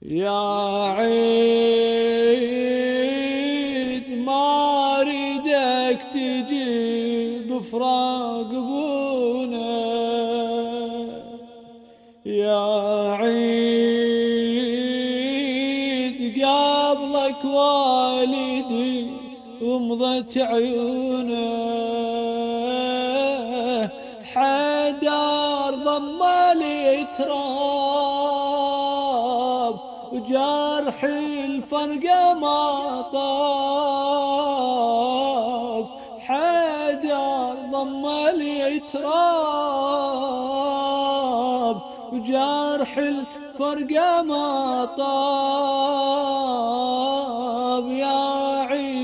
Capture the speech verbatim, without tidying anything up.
يا عيد ما اريدك تجي بفراق ابونا، يا عيد قبلك والدي ومضت عيونه، حدار ضم لي تراب وجرح الفرقة ما طاب، حدار ضم لي تراب وجرح الفرقة ما طاب. يا عيد